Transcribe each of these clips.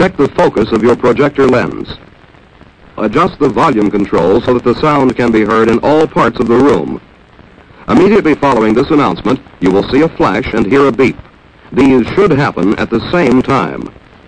Check the focus of your projector lens. Adjust the volume control so that the sound can be heard in all parts of the room. Immediately following this announcement, you will see a flash and hear a beep. These should happen at the same time.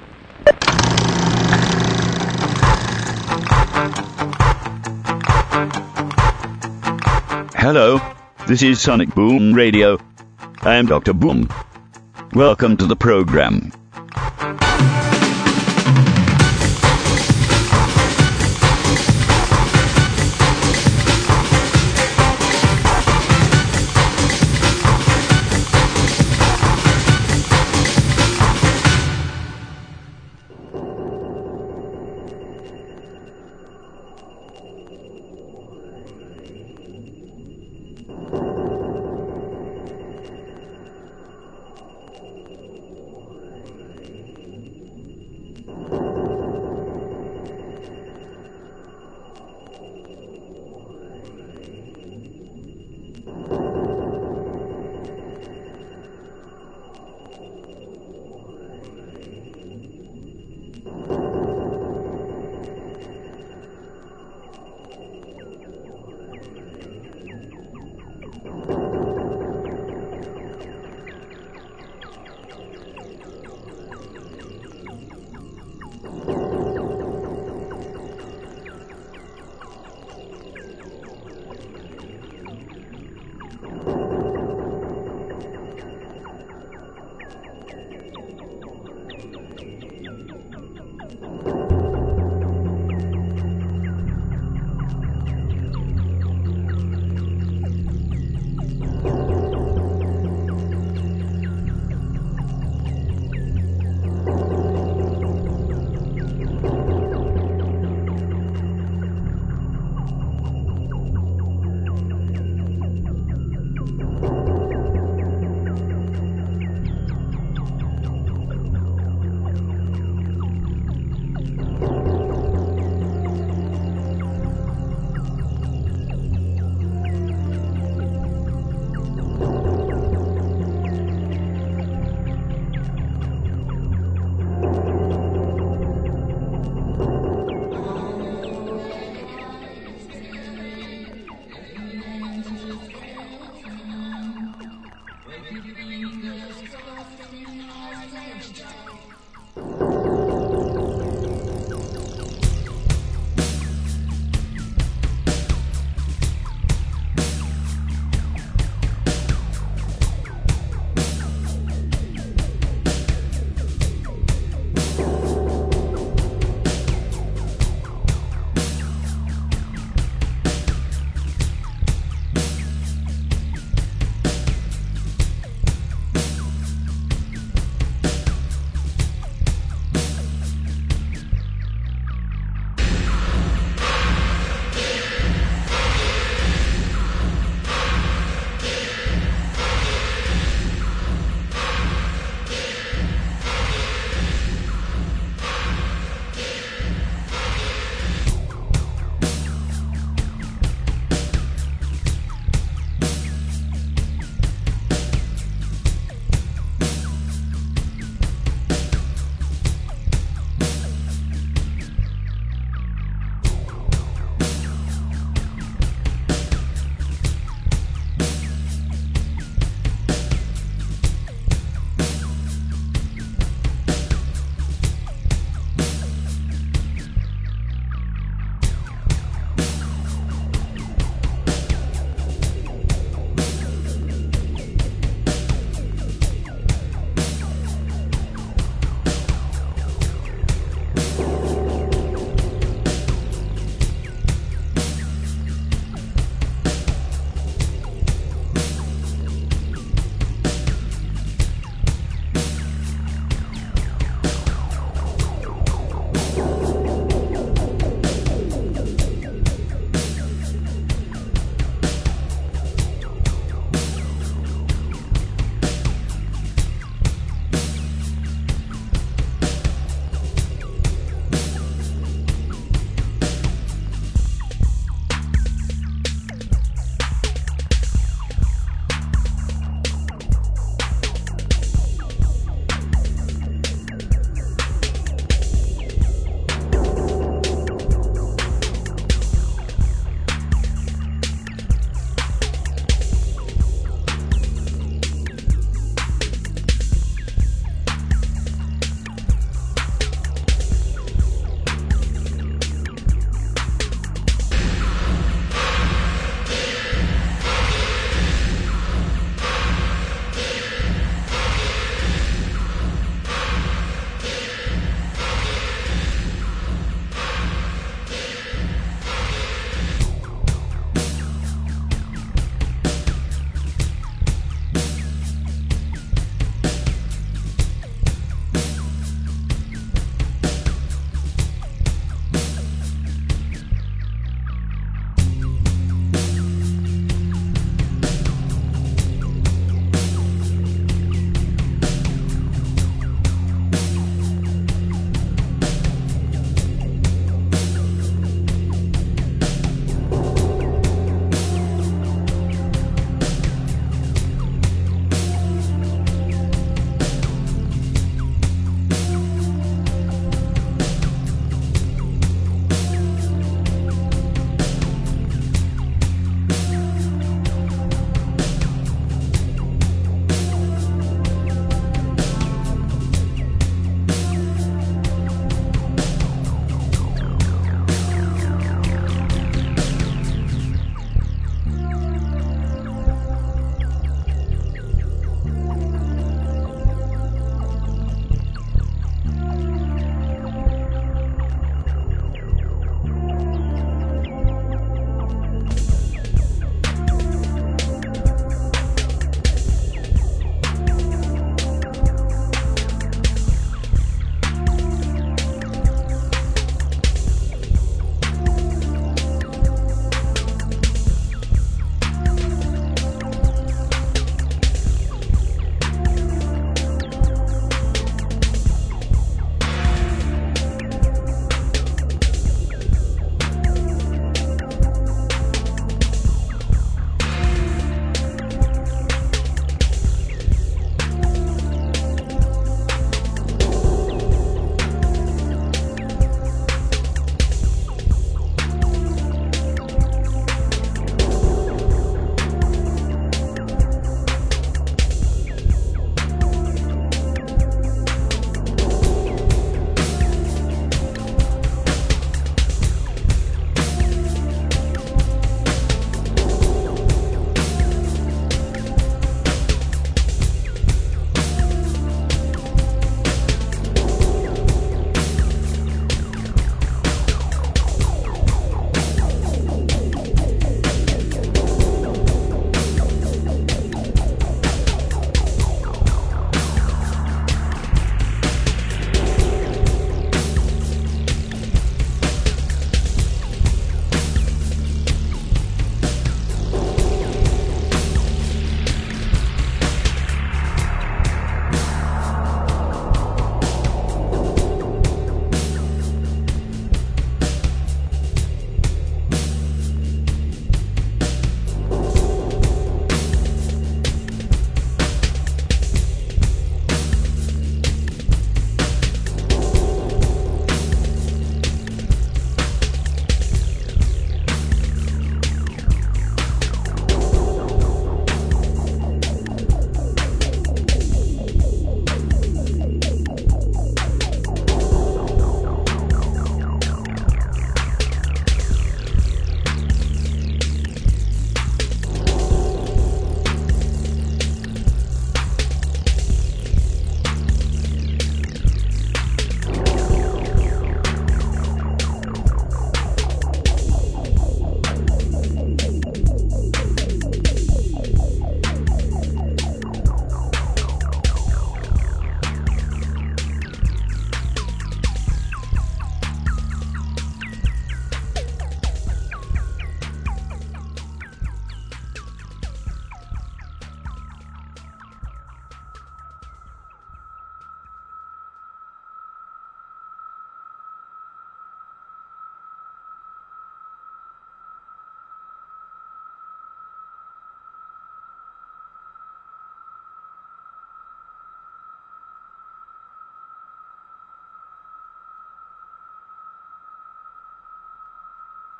Hello, this is Sonic Boom Radio. I am Dr. Boom. Welcome to the program.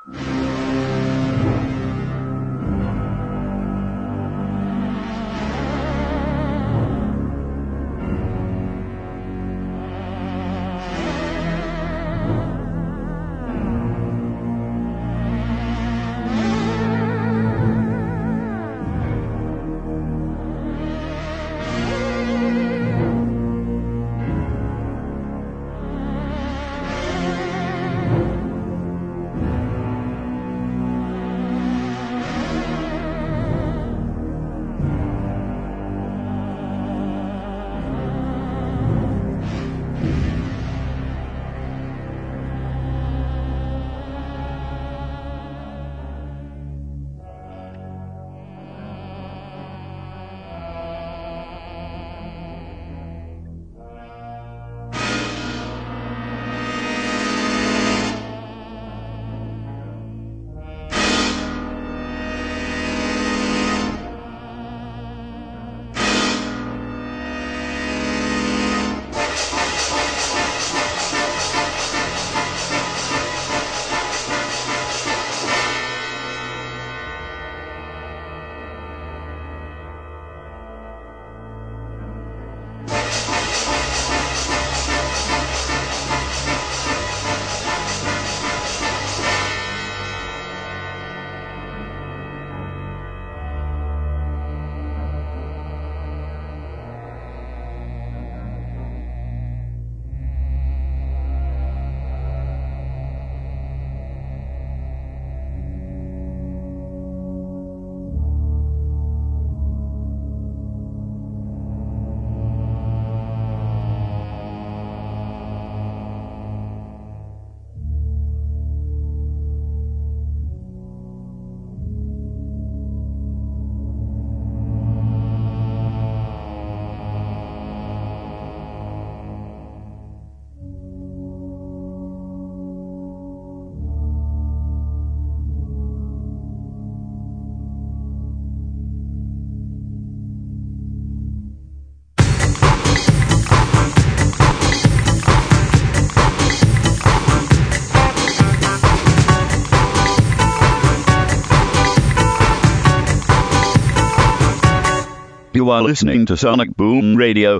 You are listening to Sonic Boom Radio.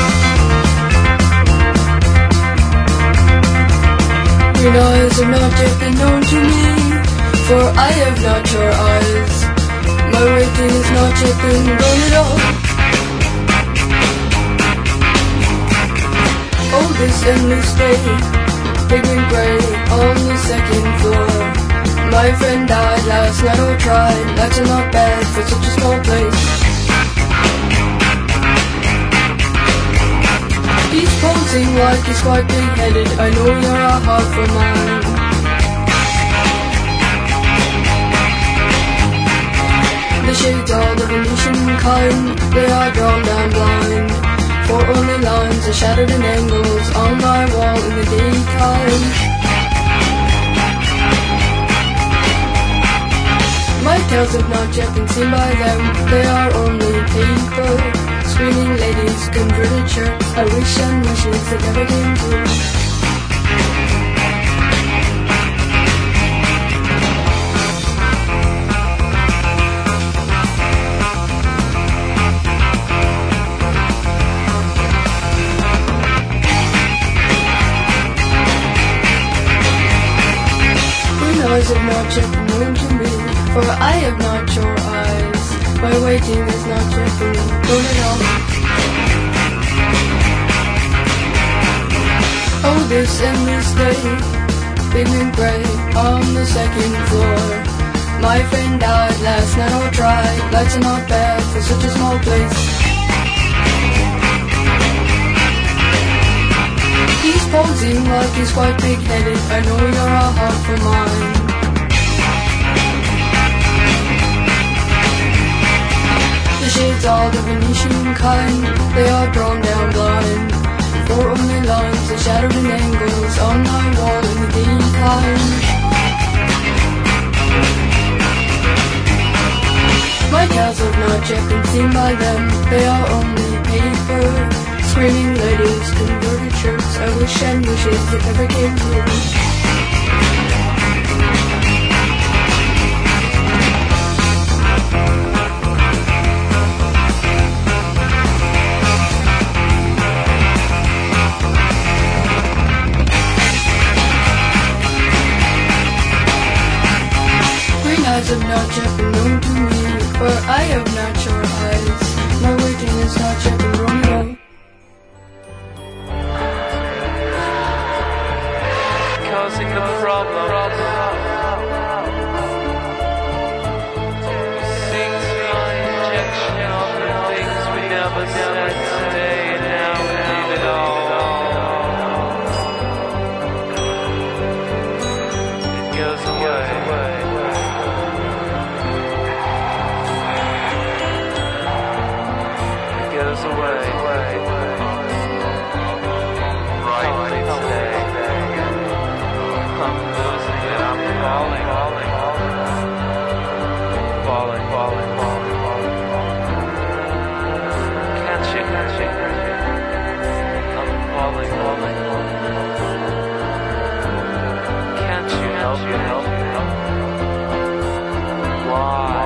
Your eyes have not yet been known to me, for I have not your eyes. My waiting has not yet been done at all. Oh, this endless day, big and grey on the second floor. My friend died last night, or tried. That's not bad for such a small place. He's posing like he's quite big-headed. I know you're a heart for mine. The shades are the Venetian kind. They are drawn down blind. For only lines are shattered in angles on my wall in the daytime. My tales have not yet been seen by them. They are only paper. Screaming ladies, converted shirts. I wish and wishes that never came true. Your eyes have not yet been known to me, for I have not your eyes. My waiting has not yet been done at all. Oh, this endless day, big and grey on the second floor. My friend died last night, or tried. Lights are not bad for such a small place. He's posing like he's quite big-headed. I know you're a heart for mine. The shades are the Venetian kind. They are drawn down blind. For only lines are shattered in angles on my wall in the daytime. My cows have not yet been seen by them. They are only paper. Screaming ladies, converted shirts. I wish and wishes that never came true. have not yet been known to me, for I have natural eyes. My waiting is not yet been Romeo. Causing the problem. Seems my injection of the things we never said today, and now we leave it all. It goes away. It goes away. Brightly today. I'm losing it, I'm falling. Can't you? I'm falling. Can't you help me? Why?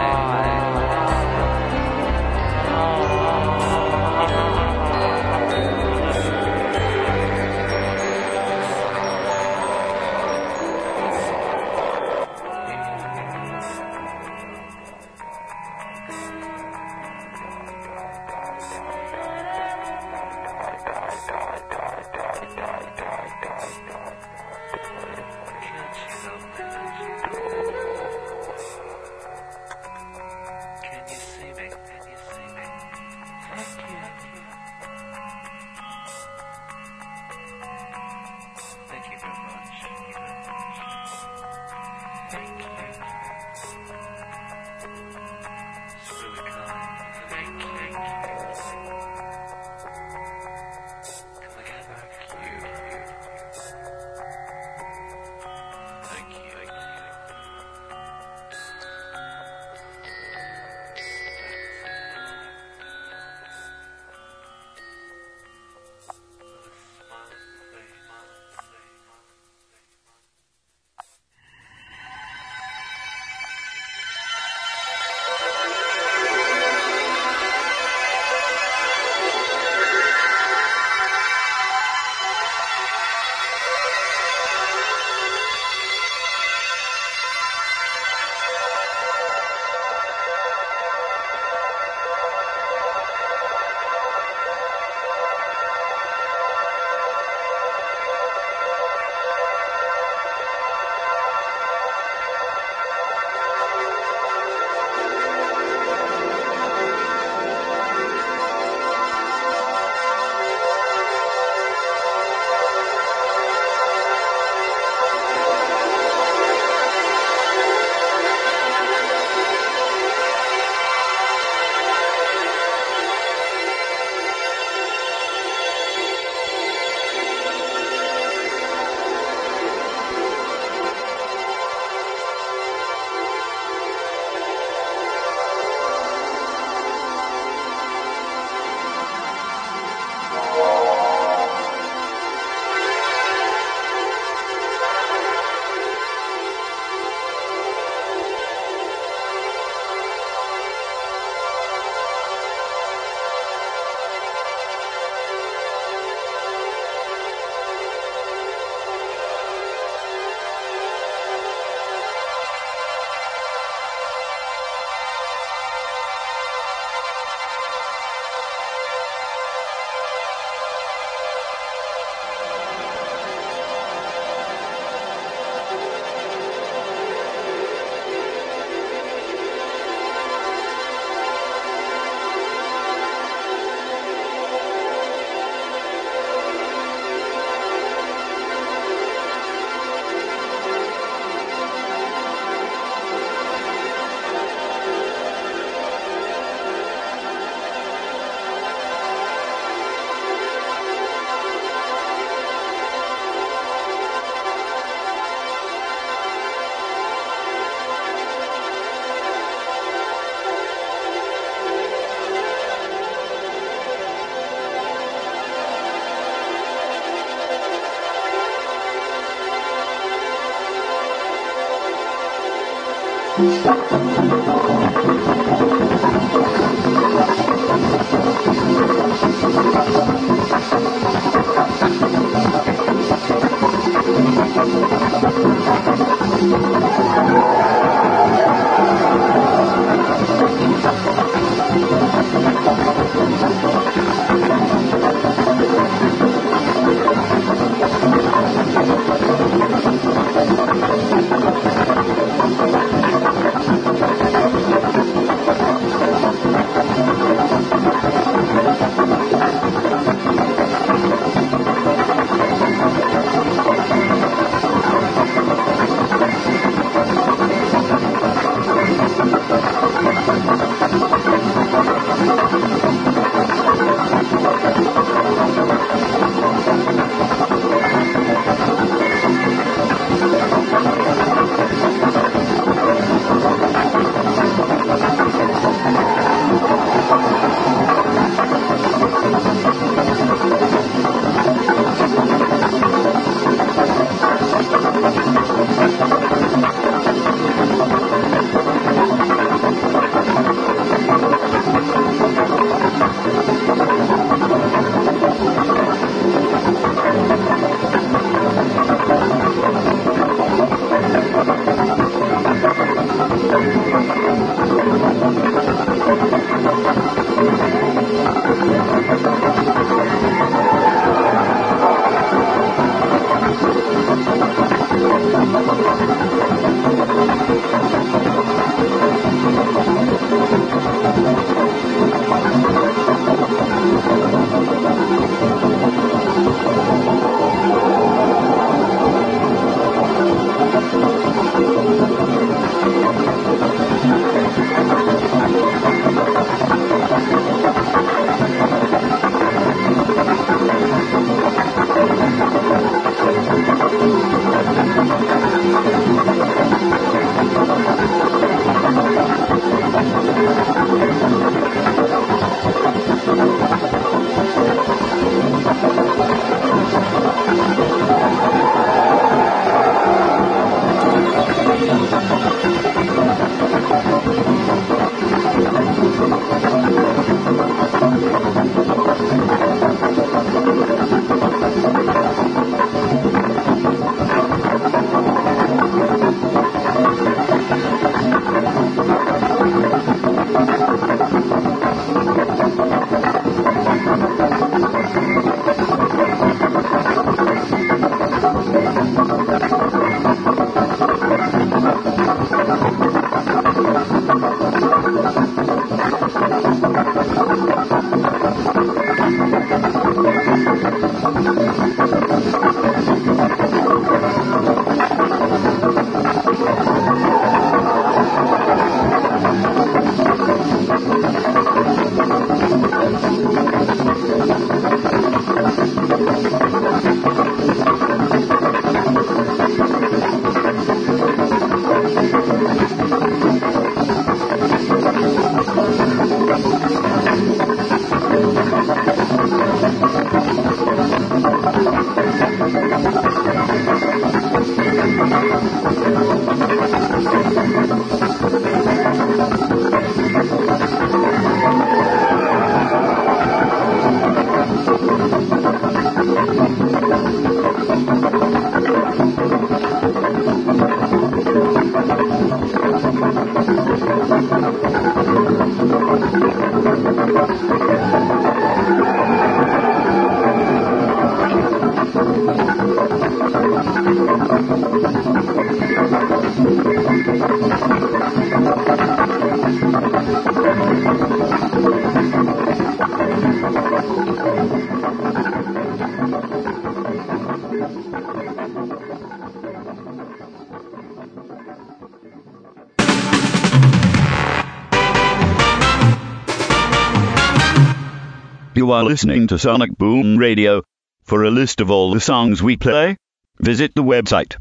You are listening to Sonic Boom Radio. For a list of all the songs we play, visit the website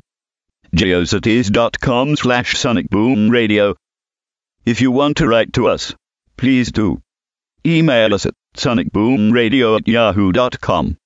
geocities.com/Sonic Boom Radio. If you want to write to us, please do. Email us at sonicboomradio@yahoo.com.